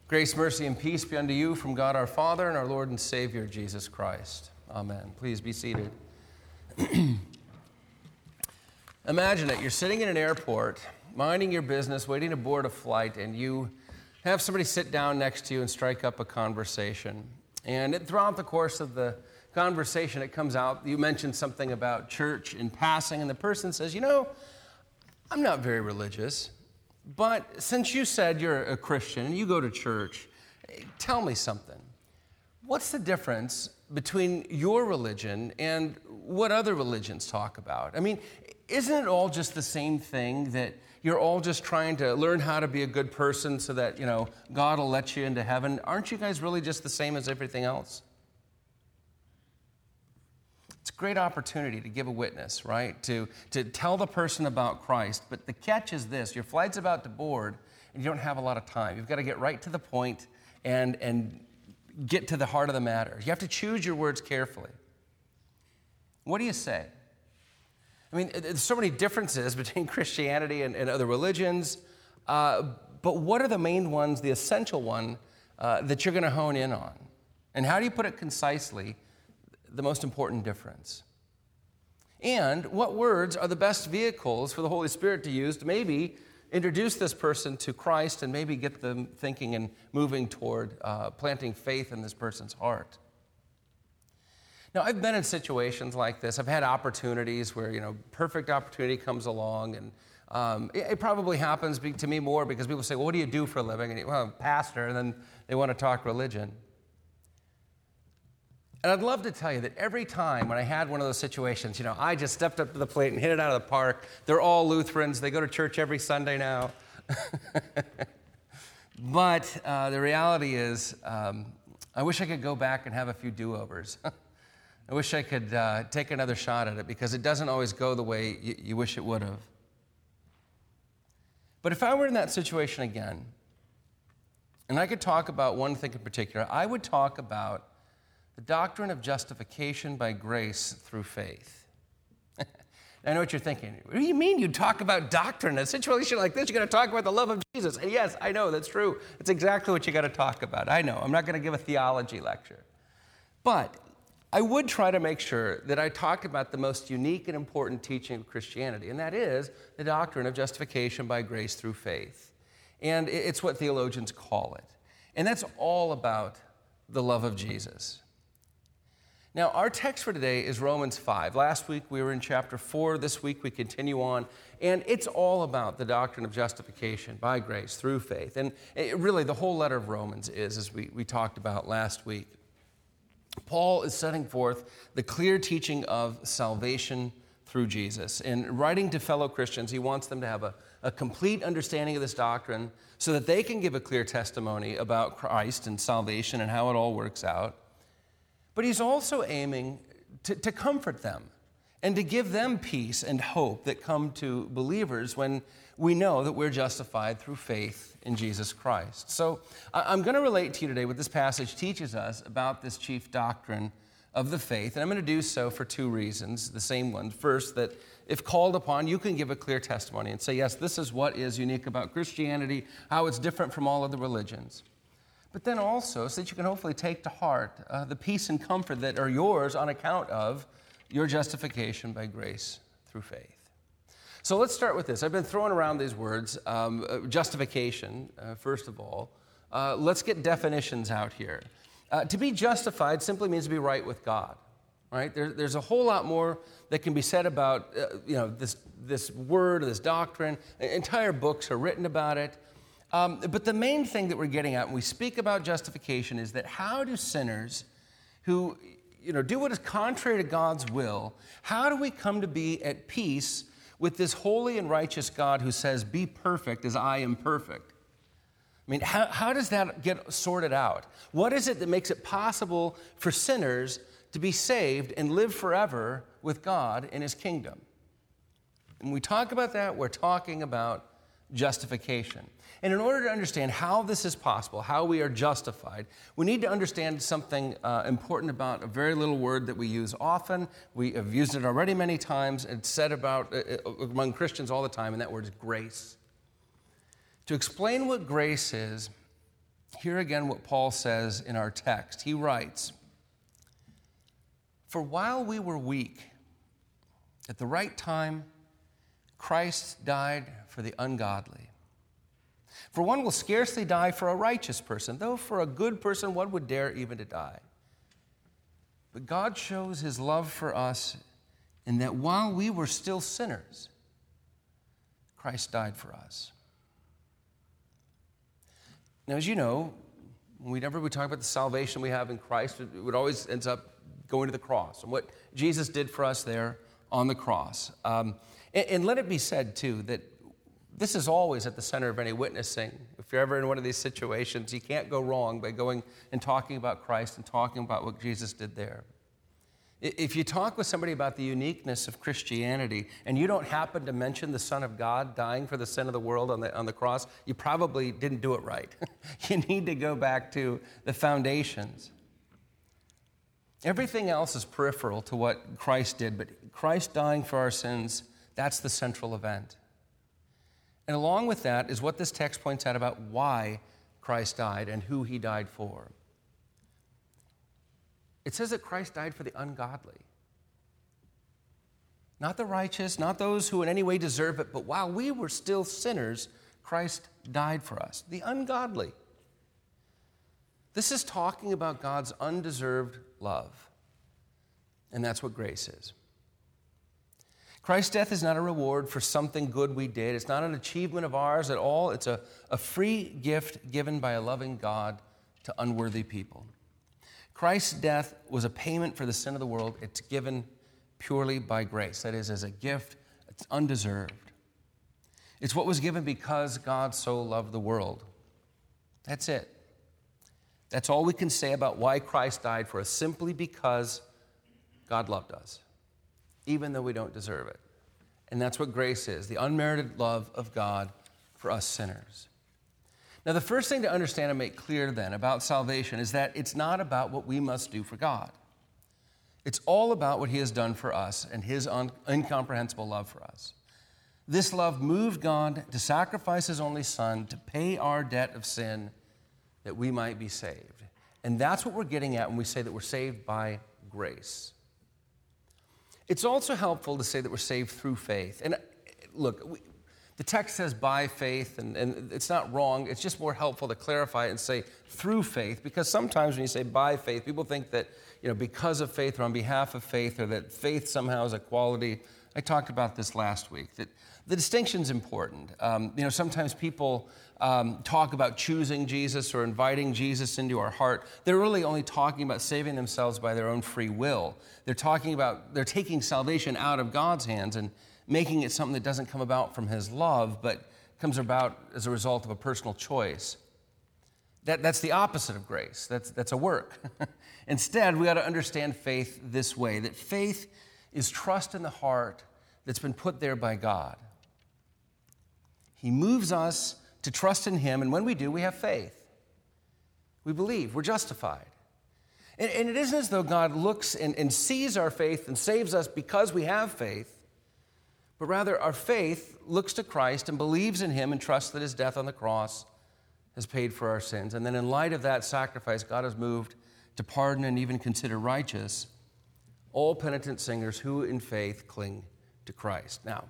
Grace, mercy, and peace be unto you from God our Father and our Lord and Savior, Jesus Christ. Amen. Please be seated. Imagine it. You're sitting in an airport, minding your business, waiting to board a flight, and you have somebody sit down next to you and strike up a conversation. And throughout the course of the conversation, it comes out, you mention something about church in passing, and the person says, I'm not very religious. But since you said you're a Christian and you go to church, tell me something. What's the difference between your religion and what other religions talk about? I mean, isn't it all just the same thing, that you're all just trying to learn how to be a good person so that, God will let you into heaven? Aren't you guys really just the same as everything else? It's a great opportunity to give a witness, right? To tell the person about Christ. But the catch is this: your flight's about to board, and you don't have a lot of time. You've got to get right to the point and get to the heart of the matter. You have to choose your words carefully. What do you say? I mean, there's so many differences between Christianity and other religions, but what are the main ones, the essential one, that you're going to hone in on? And how do you put it concisely, the most important difference? And what words are the best vehicles for the Holy Spirit to use to maybe introduce this person to Christ and maybe get them thinking and moving toward planting faith in this person's heart? Now, I've been in situations like this. I've had opportunities where, perfect opportunity comes along, and it probably happens to me more because people say, well, what do you do for a living? And well, I'm a pastor, and then they want to talk religion. And I'd love to tell you that every time when I had one of those situations, I just stepped up to the plate and hit it out of the park. They're all Lutherans. They go to church every Sunday now. But the reality is, I wish I could go back and have a few do-overs. I wish I could take another shot at it, because it doesn't always go the way you wish it would have. But if I were in that situation again, and I could talk about one thing in particular, I would talk about the doctrine of justification by grace through faith. I know what you're thinking. What do you mean you talk about doctrine? In a situation like this, you're going to talk about the love of Jesus. And yes, I know, that's true. It's exactly what you got to talk about. I know. I'm not going to give a theology lecture. But I would try to make sure that I talked about the most unique and important teaching of Christianity, and that is the doctrine of justification by grace through faith. And it's what theologians call it. And that's all about the love of Jesus. Now, our text for today is Romans 5. Last week we were in chapter 4. This week we continue on. And it's all about the doctrine of justification by grace through faith. And really the whole letter of Romans is, as we talked about last week. Paul is setting forth the clear teaching of salvation through Jesus. And writing to fellow Christians, he wants them to have a complete understanding of this doctrine so that they can give a clear testimony about Christ and salvation and how it all works out. But he's also aiming to comfort them and to give them peace and hope that come to believers when we know that we're justified through faith in Jesus Christ. So I'm going to relate to you today what this passage teaches us about this chief doctrine of the faith, and I'm going to do so for two reasons, the same one. First, that if called upon, you can give a clear testimony and say, yes, this is what is unique about Christianity, how it's different from all other religions. But then also, so that you can hopefully take to heart the peace and comfort that are yours on account of your justification by grace through faith. So let's start with this. I've been throwing around these words, justification, first of all. Let's get definitions out here. To be justified simply means to be right with God, right? There's a whole lot more that can be said about this word, this doctrine. Entire books are written about it. But the main thing that we're getting at when we speak about justification is that how do sinners who do what is contrary to God's will, how do we come to be at peace with this holy and righteous God who says, be perfect as I am perfect? I mean, how does that get sorted out? What is it that makes it possible for sinners to be saved and live forever with God in his kingdom? When we talk about that, we're talking about justification. And in order to understand how this is possible, how we are justified, we need to understand something important about a very little word that we use often. We have used it already many times. It's said about among Christians all the time, and that word is grace. To explain what grace is, Hear again what Paul says in our text. He writes, "For while we were weak, at the right time, Christ died for the ungodly. For one will scarcely die for a righteous person, though for a good person one would dare even to die. But God shows his love for us in that while we were still sinners, Christ died for us." Now, as you know, whenever we talk about the salvation we have in Christ, it always ends up going to the cross and what Jesus did for us there on the cross. And let it be said, too, that this is always at the center of any witnessing. If you're ever in one of these situations, you can't go wrong by going and talking about Christ and talking about what Jesus did there. If you talk with somebody about the uniqueness of Christianity and you don't happen to mention the Son of God dying for the sin of the world on the cross, you probably didn't do it right. You need to go back to the foundations. Everything else is peripheral to what Christ did, but Christ dying for our sins, that's the central event. And along with that is what this text points out about why Christ died and who he died for. It says that Christ died for the ungodly. Not the righteous, not those who in any way deserve it, but while we were still sinners, Christ died for us. The ungodly. This is talking about God's undeserved love. And that's what grace is. Christ's death is not a reward for something good we did. It's not an achievement of ours at all. It's a free gift given by a loving God to unworthy people. Christ's death was a payment for the sin of the world. It's given purely by grace. That is, as a gift, it's undeserved. It's what was given because God so loved the world. That's it. That's all we can say about why Christ died for us, simply because God loved us, even though we don't deserve it. And that's what grace is, the unmerited love of God for us sinners. Now, the first thing to understand and make clear then about salvation is that it's not about what we must do for God. It's all about what he has done for us and his incomprehensible love for us. This love moved God to sacrifice his only son to pay our debt of sin that we might be saved. And that's what we're getting at when we say that we're saved by grace. It's also helpful to say that we're saved through faith. And look, the text says by faith, and it's not wrong. It's just more helpful to clarify it and say through faith, because sometimes when you say by faith, people think that, because of faith or on behalf of faith, or that faith somehow is a quality. I talked about this last week, that the distinction's important. Sometimes people talk about choosing Jesus or inviting Jesus into our heart. They're really only talking about saving themselves by their own free will. They're taking salvation out of God's hands and making it something that doesn't come about from his love, but comes about as a result of a personal choice. That's the opposite of grace. That's a work. Instead, we ought to understand faith this way, that faith is trust in the heart that's been put there by God. He moves us to trust in him, and when we do, we have faith. We believe, we're justified. And it isn't as though God looks and sees our faith and saves us because we have faith, but rather our faith looks to Christ and believes in him and trusts that his death on the cross has paid for our sins. And then in light of that sacrifice, God is moved to pardon and even consider righteous all penitent sinners who in faith cling to Christ. Now,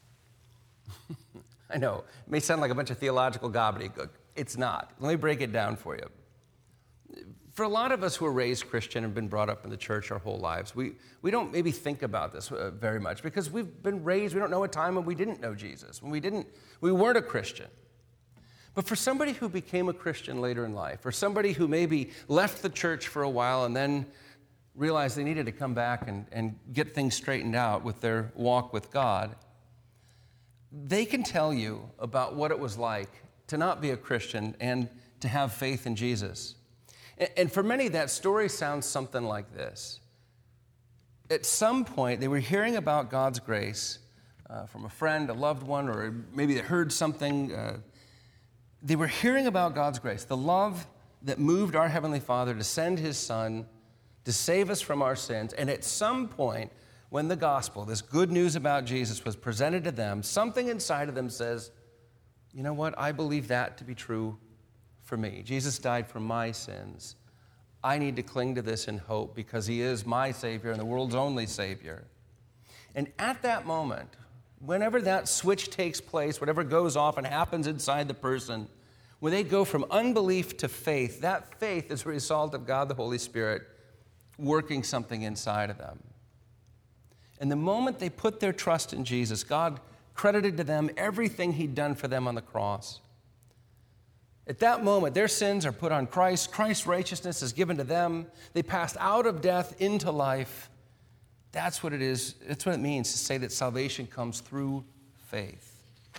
I know, it may sound like a bunch of theological gobbledygook. It's not. Let me break it down for you. For a lot of us who are raised Christian and been brought up in the church our whole lives, we don't maybe think about this very much because we've been raised, we don't know a time when we didn't know Jesus, when we weren't a Christian. But for somebody who became a Christian later in life, or somebody who maybe left the church for a while and then realized they needed to come back and get things straightened out with their walk with God, they can tell you about what it was like to not be a Christian and to have faith in Jesus. And for many, that story sounds something like this. At some point, they were hearing about God's grace from a friend, a loved one, or maybe they heard something. They were hearing about God's grace, the love that moved our Heavenly Father to send his Son to save us from our sins. And at some point, when the gospel, this good news about Jesus, was presented to them, something inside of them says, you know what, I believe that to be true for me. Jesus died for my sins. I need to cling to this in hope because he is my Savior and the world's only Savior. And at that moment, whenever that switch takes place, whatever goes off and happens inside the person, when they go from unbelief to faith, that faith is a result of God the Holy Spirit working something inside of them. And the moment they put their trust in Jesus, God credited to them everything he'd done for them on the cross. At that moment, their sins are put on Christ. Christ's righteousness is given to them. They passed out of death into life. That's what it is. That's what it means to say that salvation comes through faith.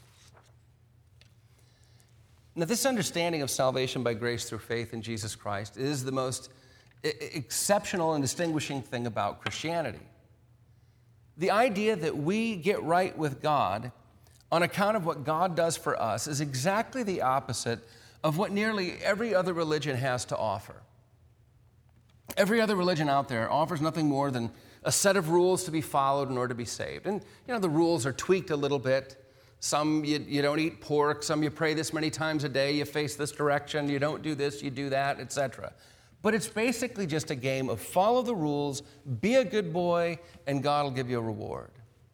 Now, this understanding of salvation by grace through faith in Jesus Christ is the most exceptional and distinguishing thing about Christianity. The idea that we get right with God on account of what God does for us is exactly the opposite of what nearly every other religion has to offer. Every other religion out there offers nothing more than a set of rules to be followed in order to be saved. And, the rules are tweaked a little bit. Some you don't eat pork, some you pray this many times a day, you face this direction, you don't do this, you do that, etc. But it's basically just a game of follow the rules, be a good boy, and God will give you a reward.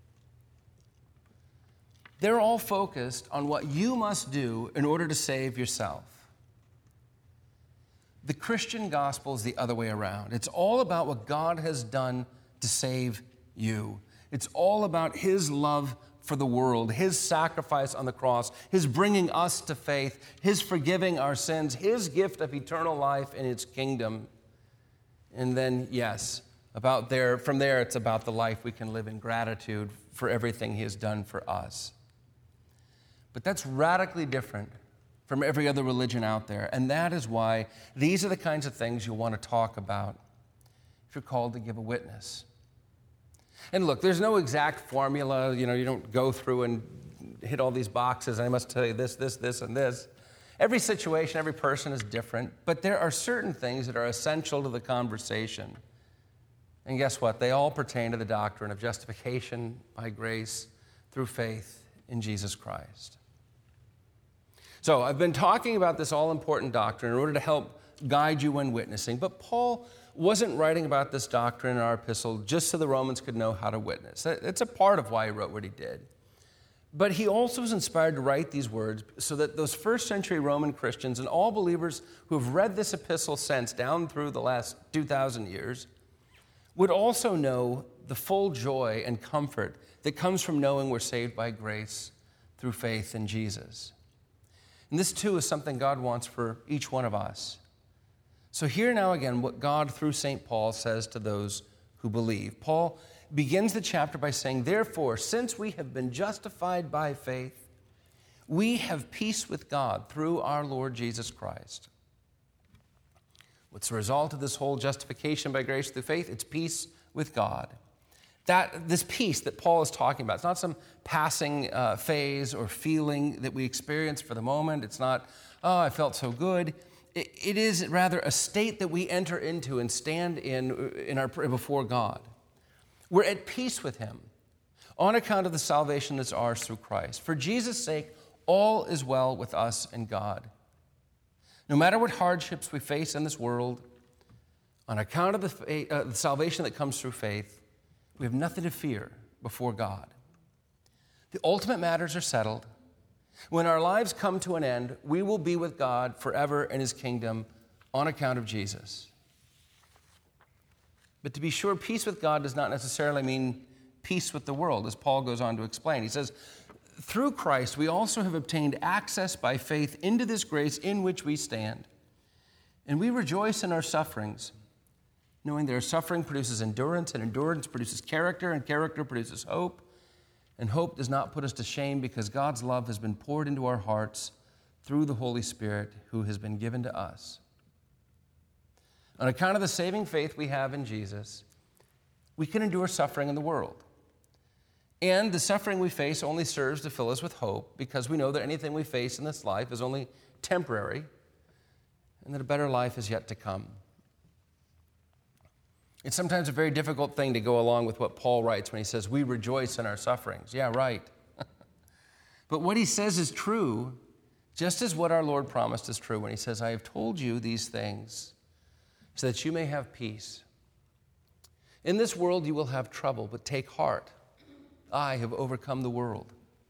They're all focused on what you must do in order to save yourself. The Christian gospel is the other way around. It's all about what God has done to save you. It's all about his love for the world, his sacrifice on the cross, his bringing us to faith, his forgiving our sins, his gift of eternal life in its kingdom. And then, yes, from there, it's about the life we can live in gratitude for everything he has done for us. But that's radically different from every other religion out there. And that is why these are the kinds of things you'll want to talk about if you're called to give a witness. And look, there's no exact formula. You don't go through and hit all these boxes. I must tell you this, and this. Every situation, every person is different. But there are certain things that are essential to the conversation. And guess what? They all pertain to the doctrine of justification by grace through faith in Jesus Christ. So I've been talking about this all-important doctrine in order to help guide you when witnessing. But Paul wasn't writing about this doctrine in our epistle just so the Romans could know how to witness. It's a part of why he wrote what he did. But he also was inspired to write these words so that those first century Roman Christians and all believers who have read this epistle since down through the last 2,000 years would also know the full joy and comfort that comes from knowing we're saved by grace through faith in Jesus. And this too is something God wants for each one of us. So hear now again what God through St. Paul says to those who believe. Paul begins the chapter by saying, "Therefore, since we have been justified by faith, we have peace with God through our Lord Jesus Christ." What's the result of this whole justification by grace through faith? It's peace with God. This peace that Paul is talking about, it's not some passing phase or feeling that we experience for the moment. It's not, oh, I felt so good. It is rather a state that we enter into and stand before God. We're at peace with him on account of the salvation that's ours through Christ. For Jesus' sake, all is well with us and God. No matter what hardships we face in this world, on account of the salvation that comes through faith, we have nothing to fear before God. The ultimate matters are settled. When our lives come to an end, we will be with God forever in his kingdom on account of Jesus. But to be sure, peace with God does not necessarily mean peace with the world, as Paul goes on to explain. He says, "Through Christ, we also have obtained access by faith into this grace in which we stand. And we rejoice in our sufferings, knowing that our suffering produces endurance, and endurance produces character, and character produces hope. And hope does not put us to shame because God's love has been poured into our hearts through the Holy Spirit who has been given to us." On account of the saving faith we have in Jesus, we can endure suffering in the world. And the suffering we face only serves to fill us with hope because we know that anything we face in this life is only temporary and that a better life is yet to come. It's sometimes a very difficult thing to go along with what Paul writes when he says, "We rejoice in our sufferings." Yeah, right. But what he says is true Just as what our Lord promised is true when he says, I have told you these things so that you may have peace. In this world you will have trouble, but take heart. I have overcome the world.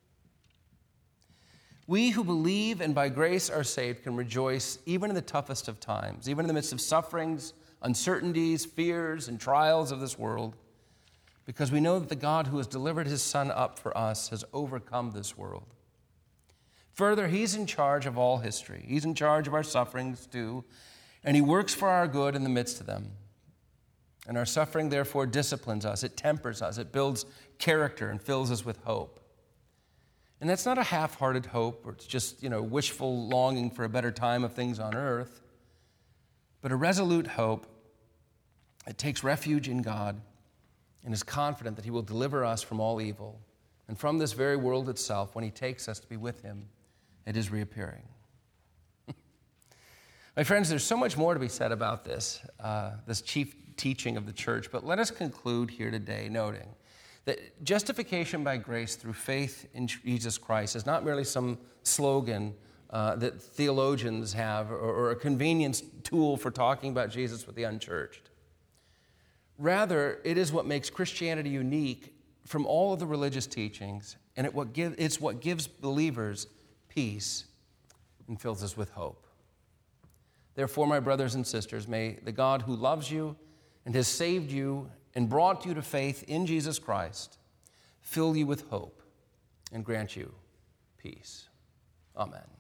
We who believe and by grace are saved can rejoice even in the toughest of times, even in the midst of sufferings, uncertainties, fears, and trials of this world, because we know that the God who has delivered his Son up for us has overcome this world. Further, he's in charge of all history. He's in charge of our sufferings too, and he works for our good in the midst of them. And our suffering, therefore, disciplines us, it tempers us, it builds character and fills us with hope. And that's not a half-hearted hope, or it's just, wishful longing for a better time of things on earth, but a resolute hope that takes refuge in God and is confident that he will deliver us from all evil and from this very world itself when he takes us to be with him at his reappearing. My friends, there's so much more to be said about this chief teaching of the church, but let us conclude here today noting that justification by grace through faith in Jesus Christ is not merely some slogan that theologians have or a convenience tool for talking about Jesus with the unchurched. Rather, it is what makes Christianity unique from all of the religious teachings, and it's what gives believers peace and fills us with hope. Therefore, my brothers and sisters, may the God who loves you and has saved you and brought you to faith in Jesus Christ fill you with hope and grant you peace. Amen.